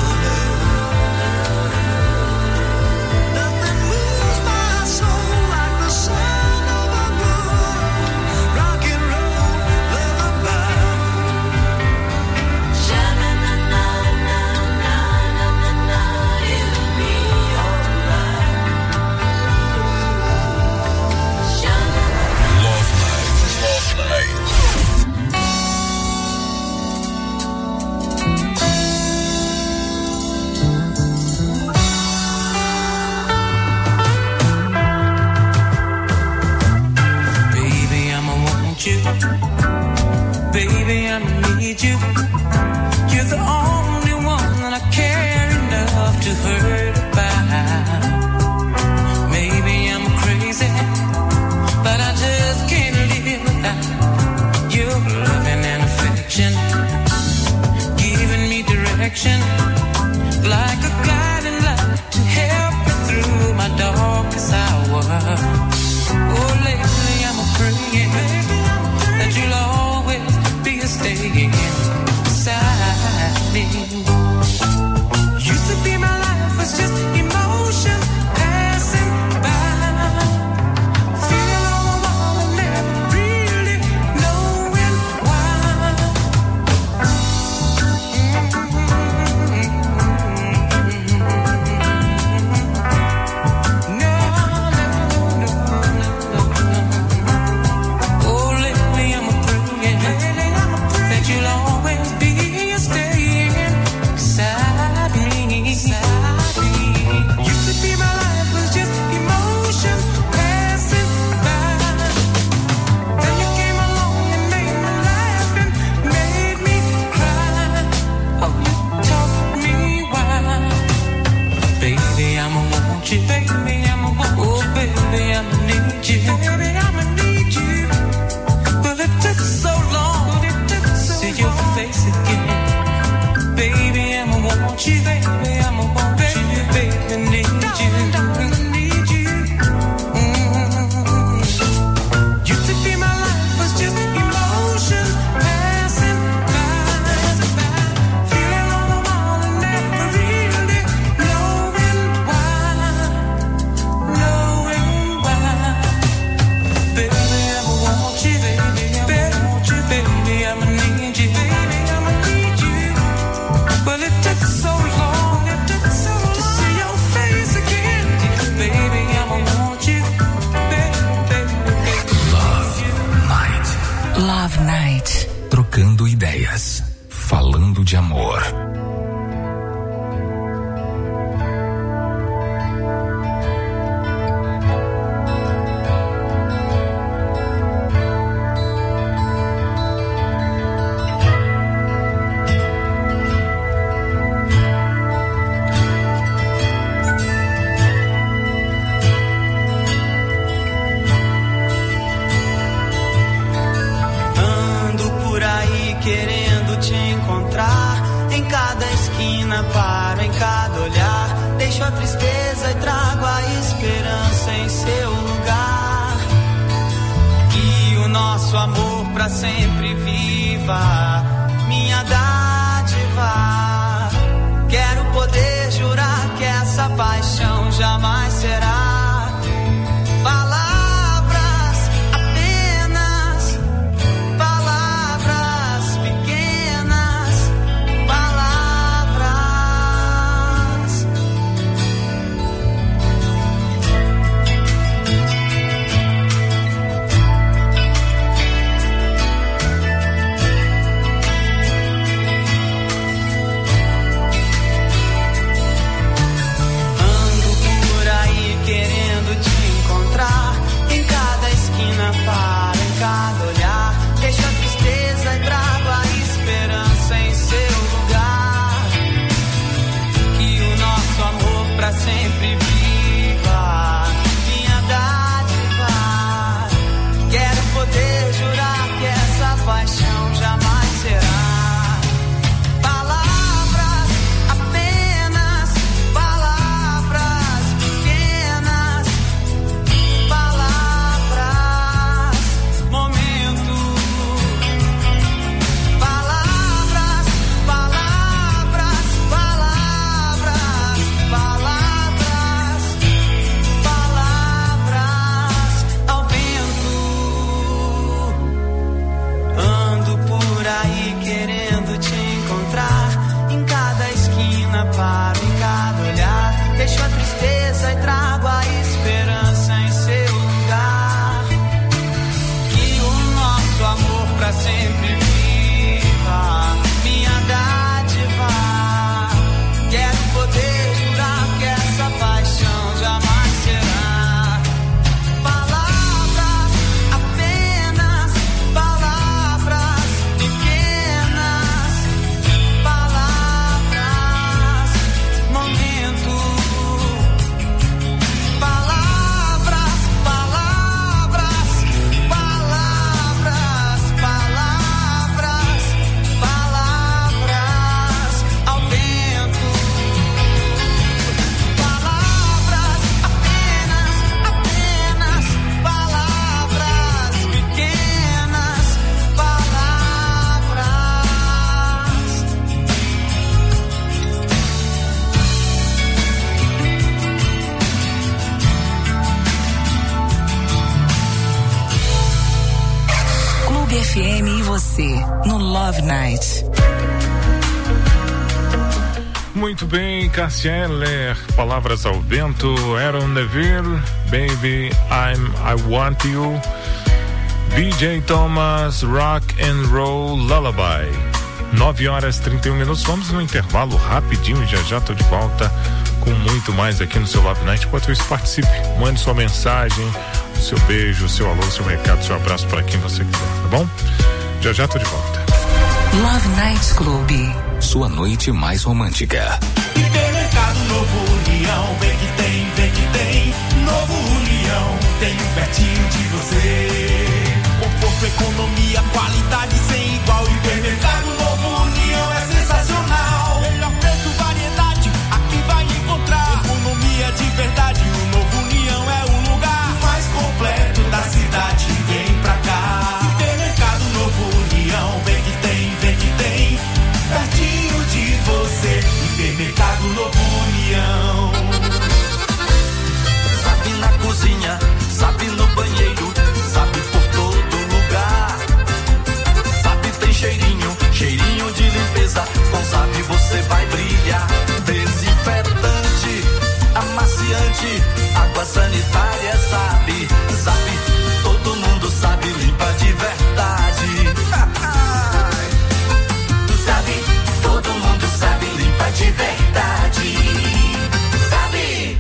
nothing moves my soul like the sound of a good rock and roll lullaby. Sha-na-na-na-na-na-na-na, it'll be alright. Love Night. Love Night. Baby, I'ma want you. Baby, I'ma need you. You're the only one that I care enough to hurt about. Maybe I'm crazy, but I just can't live without reflection, giving me direction, like a guiding light to help me through my darkest hour. Oh, lately I'm a praying that you'll always be a staying beside me. Used to be my life was just emotion passing by. Feeling all the while and never really knowing why. No, no, no, no, no. Oh, lately I'm a praying that you'll always be a staying beside me. Beside me. Used to be my life was just emotion passing by. Then you came along and made me laugh and made me cry. Oh, you taught me why. Baby, I'ma want you. Baby, I'ma want you. Oh, baby, I'ma need you. Baby, I'ma need you. Well, it took so long to see your face again. Baby, I'ma want you. Baby, I'ma want you. Baby, need you. Need you. Mm. Used to be my life was just emotion passing by. Feeling all the while and never really knowing why. Knowing why. Baby, I'ma want you. Baby, I'ma want you. Baby, I'ma need you. Baby, I'ma need you. Well, it took so long, it took so long to see your face again. Baby, I'ma want you. Baby, baby, baby. Love Night. Love Night. Trocando ideias. Falando de amor. Ando por aí querendo te encontrar. Em cada esquina paro, em cada olhar. Deixo a tristeza e trago a esperança em seu lugar. E o nosso amor pra sempre viva, minha dádiva. Quero poder jurar que essa paixão jamais será palavras apenas, palavras pequenas, palavras. Ando por aí você no Love Night. Muito bem, Cássia Eller, Palavras ao Vento, Aaron Neville, Baby, I'm, I Want You, B J Thomas, Rock and Roll Lullaby. nove horas e trinta e um minutos, vamos no intervalo rapidinho e já já tô de volta com muito mais aqui no seu Love Night. Enquanto isso, participe, mande sua mensagem, o seu beijo, o seu alô, o seu recado, o seu abraço para quem você quiser, tá bom? Já já tô de volta. Love Night Club. Sua noite mais romântica. Hipermercado Novo União, vem que tem, vem que tem. Novo União, tem um pertinho de você. Conforto, economia, qualidade sem igual. Hipermercado Novo União é sensacional. Melhor preço, variedade, aqui vai encontrar. Economia de verdade, o Novo União é o lugar mais completo da cidade. Vem pra cá. Hipermercado Novo União, vem que tem, vem que tem. Pertinho de você, Hipermercado Novo União. Sabe na cozinha, sabe no banheiro, sabe por todo lugar. Sabe tem cheirinho, cheirinho de limpeza. Com Sabe você vai brilhar. Desinfetante, amaciante, água sanitária, sabe, sabe, todo mundo sabe, limpa de verdade. Sabe, todo mundo sabe, limpa de verdade. Sabe.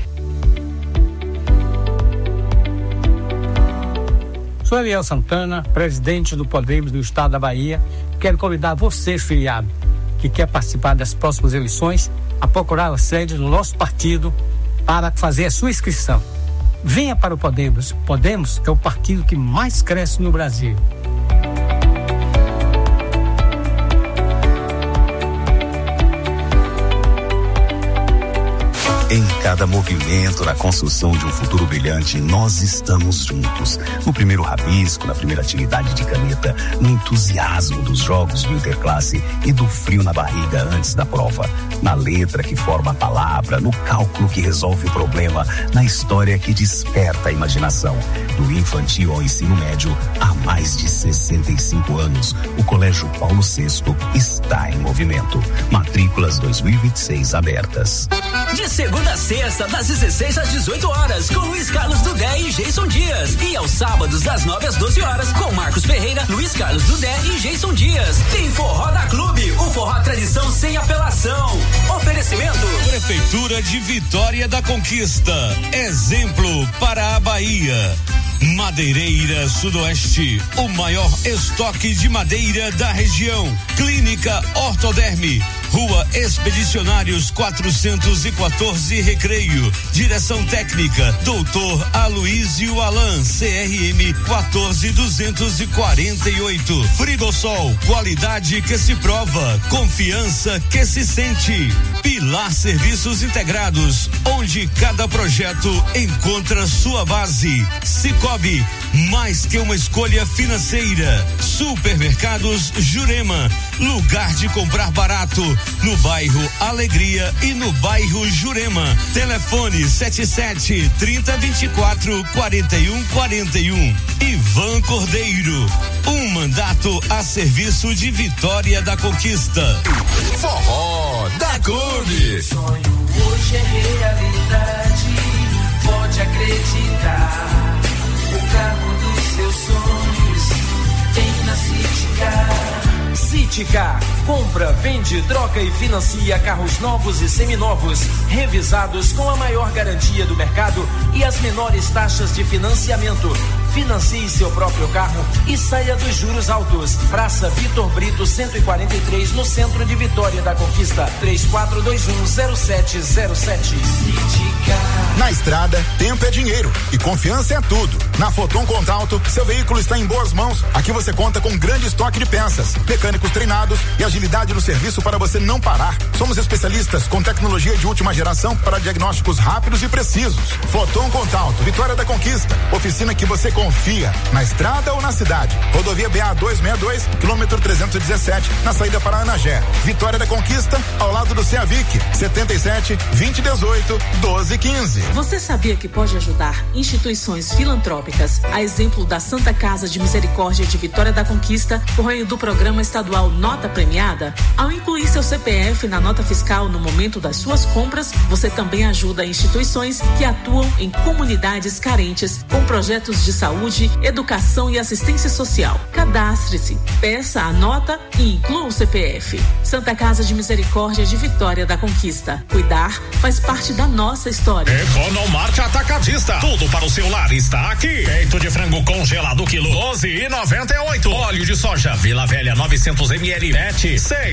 Sou Eliel Santana, presidente do Podemos do Estado da Bahia. Quero convidar você, filiado, que quer participar das próximas eleições, a procurar a sede do nosso partido para fazer a sua inscrição. Venha para o Podemos. Podemos é o partido que mais cresce no Brasil. Em cada movimento na construção de um futuro brilhante, nós estamos juntos. No primeiro rabisco, na primeira atividade de caneta, no entusiasmo dos jogos do Interclasse e do frio na barriga antes da prova. Na letra que forma a palavra, no cálculo que resolve o problema, na história que desperta a imaginação. Do infantil ao ensino médio, há mais de sessenta e cinco anos, o Colégio Paulo sexto está em movimento. Matrículas dois mil e vinte e seis abertas. De segunda a sexta, das dezesseis às dezoito horas, com Luiz Carlos Dudé e Jason Dias. E aos sábados, das nove às doze horas, com Marcos Ferreira, Luiz Carlos Dudé e Jason Dias. Tem Forró da Clube, o forró tradição sem apelação. Oferecimento: Prefeitura de Vitória da Conquista. Exemplo para a Bahia. Madeireira Sudoeste, o maior estoque de madeira da região. Clínica Ortoderme, Rua Expedicionários quatrocentos e quatorze, Recreio. Direção técnica doutor Aloísio Alan, C R M quatorze duzentos e quarenta e oito. Frigosol, qualidade que se prova, confiança que se sente. Pilar Serviços Integrados, onde cada projeto encontra sua base. Cicobi, mais que uma escolha financeira. Supermercados Jurema, lugar de comprar barato, no bairro Alegria e no bairro Jurema. Telefone sete sete, trinta, vinte e quatro, quarenta e um, quarenta e um. Ivan Cordeiro, um mandato a serviço de Vitória da Conquista. Forró da Clube. Sonho hoje é realidade, pode acreditar. O carro dos seus sonhos tem na Citicar. Citicar, compra, vende, troca e financia carros novos e seminovos, revisados com a maior garantia do mercado e as menores taxas de financiamento. Financie seu próprio carro e saia dos juros altos. Praça Vitor Brito cento e quarenta e três, no centro de Vitória da Conquista. três quatro dois um, zero sete zero sete. Na estrada, tempo é dinheiro e confiança é tudo. Na Foton Contralto, seu veículo está em boas mãos. Aqui você conta com um grande estoque de peças, mecânicos treinados e agilidade no serviço para você não parar. Somos especialistas com tecnologia de última geração para diagnósticos rápidos e precisos. Foton Contralto, Vitória da Conquista. Oficina que você confia, na estrada ou na cidade. Rodovia B A duzentos e sessenta e dois, quilômetro trezentos e dezessete, na saída para Anagé. Vitória da Conquista, ao lado do Ceavic. setenta e sete, vinte e dezoito, doze quinze. Você sabia que pode ajudar instituições filantrópicas filantrópicas, a exemplo da Santa Casa de Misericórdia de Vitória da Conquista, por meio do programa estadual Nota Premiada. Ao incluir seu C P F na nota fiscal no momento das suas compras, você também ajuda instituições que atuam em comunidades carentes com projetos de saúde, educação e assistência social. Cadastre-se, peça a nota e inclua o C P F. Santa Casa de Misericórdia de Vitória da Conquista. Cuidar faz parte da nossa história. Economarte Atacadista. Tudo para o seu lar está aqui. Peito de frango congelado quilo doze e noventa e oito. Óleo de soja Vila Velha novecentos mililitros, sete, seis.